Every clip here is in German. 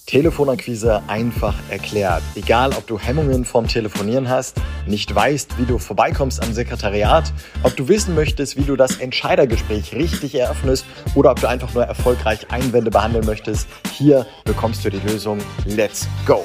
Telefonakquise einfach erklärt. Egal, ob du Hemmungen vom Telefonieren hast, nicht weißt, wie du vorbeikommst am Sekretariat, ob du wissen möchtest, wie du das Entscheidergespräch richtig eröffnest oder ob du einfach nur erfolgreich Einwände behandeln möchtest, hier bekommst du die Lösung. Let's go!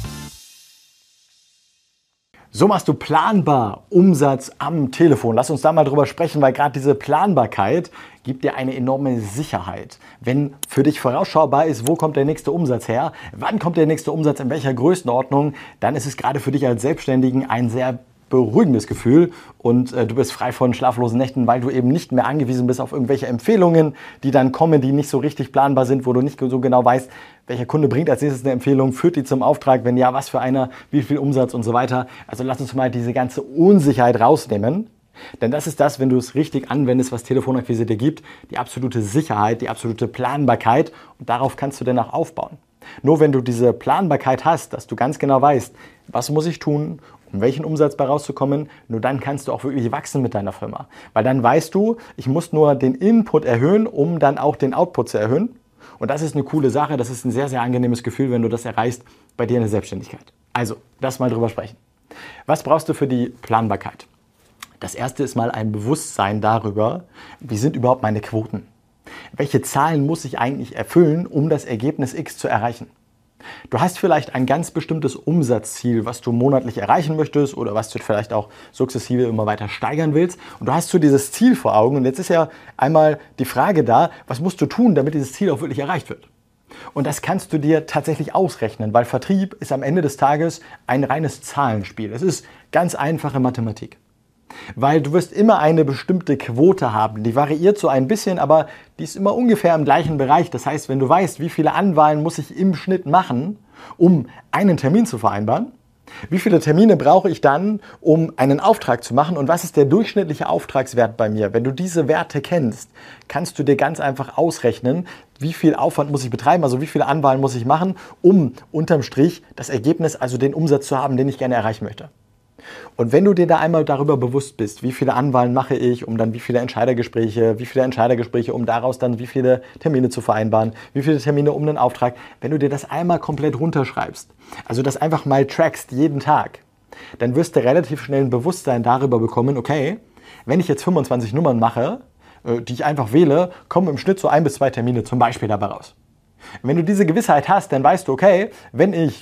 So machst du planbar Umsatz am Telefon. Lass uns da mal drüber sprechen, weil gerade diese Planbarkeit gibt dir eine enorme Sicherheit. Wenn für dich vorausschaubar ist, wo kommt der nächste Umsatz her, wann kommt der nächste Umsatz, in welcher Größenordnung, dann ist es gerade für dich als Selbstständigen ein sehr beruhigendes Gefühl und du bist frei von schlaflosen Nächten, weil du eben nicht mehr angewiesen bist auf irgendwelche Empfehlungen, die dann kommen, die nicht so richtig planbar sind, wo du nicht so genau weißt, welcher Kunde bringt als nächstes eine Empfehlung, führt die zum Auftrag, wenn ja, was für einer, wie viel Umsatz und so weiter. Also lass uns mal diese ganze Unsicherheit rausnehmen, denn das ist das, wenn du es richtig anwendest, was Telefonakquise dir gibt, die absolute Sicherheit, die absolute Planbarkeit und darauf kannst du dann auch aufbauen. Nur wenn du diese Planbarkeit hast, dass du ganz genau weißt, was muss ich tun, um welchen Umsatz bei rauszukommen, nur dann kannst du auch wirklich wachsen mit deiner Firma. Weil dann weißt du, ich muss nur den Input erhöhen, um dann auch den Output zu erhöhen. Und das ist eine coole Sache, das ist ein sehr, sehr angenehmes Gefühl, wenn du das erreichst bei dir in der Selbstständigkeit. Also, lass mal drüber sprechen. Was brauchst du für die Planbarkeit? Das erste ist mal ein Bewusstsein darüber, wie sind überhaupt meine Quoten? Welche Zahlen muss ich eigentlich erfüllen, um das Ergebnis X zu erreichen? Du hast vielleicht ein ganz bestimmtes Umsatzziel, was du monatlich erreichen möchtest oder was du vielleicht auch sukzessive immer weiter steigern willst. Und du hast so dieses Ziel vor Augen. Und jetzt ist ja einmal die Frage da, was musst du tun, damit dieses Ziel auch wirklich erreicht wird? Und das kannst du dir tatsächlich ausrechnen, weil Vertrieb ist am Ende des Tages ein reines Zahlenspiel. Es ist ganz einfache Mathematik. Weil du wirst immer eine bestimmte Quote haben, die variiert so ein bisschen, aber die ist immer ungefähr im gleichen Bereich. Das heißt, wenn du weißt, wie viele Anwahlen muss ich im Schnitt machen, um einen Termin zu vereinbaren, wie viele Termine brauche ich dann, um einen Auftrag zu machen und was ist der durchschnittliche Auftragswert bei mir? Wenn du diese Werte kennst, kannst du dir ganz einfach ausrechnen, wie viel Aufwand muss ich betreiben, also wie viele Anwahlen muss ich machen, um unterm Strich das Ergebnis, also den Umsatz zu haben, den ich gerne erreichen möchte. Und wenn du dir da einmal darüber bewusst bist, wie viele Anwahlen mache ich, um dann wie viele Entscheidergespräche, um daraus dann wie viele Termine zu vereinbaren, wie viele Termine um einen Auftrag, wenn du dir das einmal komplett runterschreibst, also das einfach mal trackst jeden Tag, dann wirst du relativ schnell ein Bewusstsein darüber bekommen, okay, wenn ich jetzt 25 Nummern mache, die ich einfach wähle, kommen im Schnitt so 1 bis 2 Termine zum Beispiel dabei raus. Wenn du diese Gewissheit hast, dann weißt du, okay, wenn ich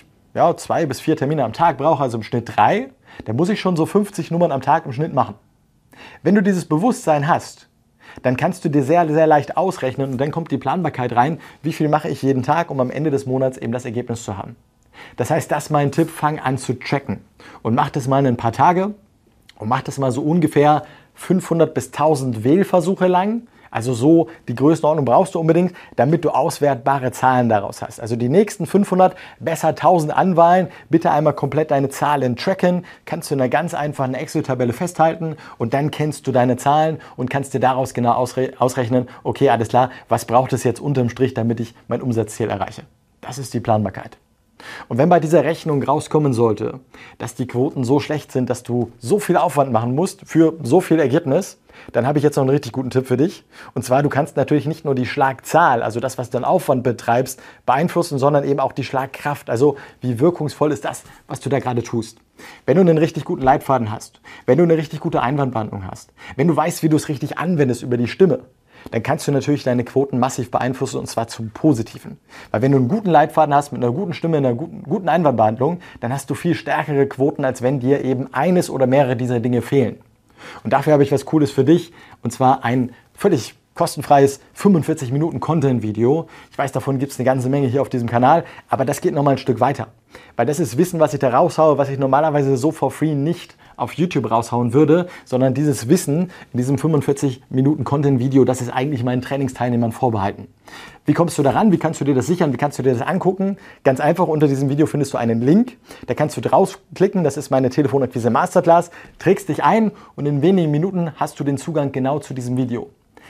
2 bis 4 Termine am Tag brauche, also im Schnitt 3, dann muss ich schon so 50 Nummern am Tag im Schnitt machen. Wenn du dieses Bewusstsein hast, dann kannst du dir sehr, sehr leicht ausrechnen und dann kommt die Planbarkeit rein, wie viel mache ich jeden Tag, um am Ende des Monats eben das Ergebnis zu haben. Das heißt, das ist mein Tipp, fang an zu tracken und mach das mal ein paar Tage und mach das mal so ungefähr 500 bis 1000 Wählversuche lang. Also so die Größenordnung brauchst du unbedingt, damit du auswertbare Zahlen daraus hast. Also die nächsten 500, besser 1000 Anwahlen, bitte einmal komplett deine Zahlen tracken, kannst du in einer ganz einfachen Excel-Tabelle festhalten und dann kennst du deine Zahlen und kannst dir daraus genau ausrechnen, okay, alles klar, was braucht es jetzt unterm Strich, damit ich mein Umsatzziel erreiche. Das ist die Planbarkeit. Und wenn bei dieser Rechnung rauskommen sollte, dass die Quoten so schlecht sind, dass du so viel Aufwand machen musst für so viel Ergebnis, dann habe ich jetzt noch einen richtig guten Tipp für dich. Und zwar, du kannst natürlich nicht nur die Schlagzahl, also das, was du an Aufwand betreibst, beeinflussen, sondern eben auch die Schlagkraft. Also wie wirkungsvoll ist das, was du da gerade tust. Wenn du einen richtig guten Leitfaden hast, wenn du eine richtig gute Einwandbehandlung hast, wenn du weißt, wie du es richtig anwendest über die Stimme, dann kannst du natürlich deine Quoten massiv beeinflussen und zwar zum Positiven. Weil wenn du einen guten Leitfaden hast, mit einer guten Stimme, einer guten Einwandbehandlung, dann hast du viel stärkere Quoten, als wenn dir eben eines oder mehrere dieser Dinge fehlen. Und dafür habe ich was Cooles für dich und zwar ein völlig kostenfreies 45 Minuten Content-Video. Ich weiß, davon gibt es eine ganze Menge hier auf diesem Kanal, aber das geht nochmal ein Stück weiter. Weil das ist Wissen, was ich da raushaue, was ich normalerweise so for free nicht auf YouTube raushauen würde, sondern dieses Wissen in diesem 45 Minuten Content-Video, das ist eigentlich meinen Trainingsteilnehmern vorbehalten. Wie kommst du daran? Wie kannst du dir das sichern? Wie kannst du dir das angucken? Ganz einfach, unter diesem Video findest du einen Link, da kannst du draufklicken, das ist meine Telefonakquise Masterclass, trägst dich ein und in wenigen Minuten hast du den Zugang genau zu diesem Video.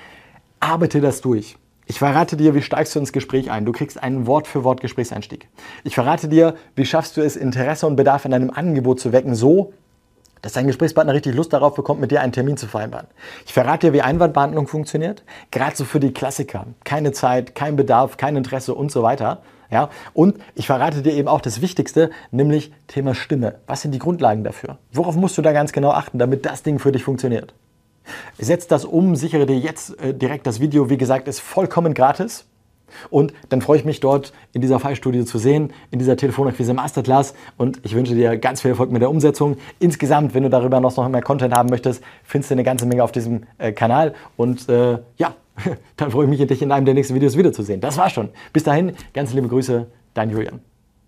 Arbeite das durch. Ich verrate dir, wie steigst du ins Gespräch ein. Du kriegst einen Wort-für-Wort Gesprächseinstieg. Ich verrate dir, wie schaffst du es, Interesse und Bedarf in deinem Angebot zu wecken, so, dass dein Gesprächspartner richtig Lust darauf bekommt, mit dir einen Termin zu vereinbaren. Ich verrate dir, wie Einwandbehandlung funktioniert, gerade so für die Klassiker. Keine Zeit, kein Bedarf, kein Interesse und so weiter. Ja? Und ich verrate dir eben auch das Wichtigste, nämlich Thema Stimme. Was sind die Grundlagen dafür? Worauf musst du da ganz genau achten, damit das Ding für dich funktioniert? Setz das um, sichere dir jetzt direkt das Video. Wie gesagt, ist vollkommen gratis. Und dann freue ich mich dort in dieser Fallstudie zu sehen, in dieser Telefonakquise Masterclass, und ich wünsche dir ganz viel Erfolg mit der Umsetzung. Insgesamt, wenn du darüber noch mehr Content haben möchtest, findest du eine ganze Menge auf diesem Kanal, und ja, dann freue ich mich, dich in einem der nächsten Videos wiederzusehen. Das war's schon. Bis dahin, ganz liebe Grüße, dein Julian.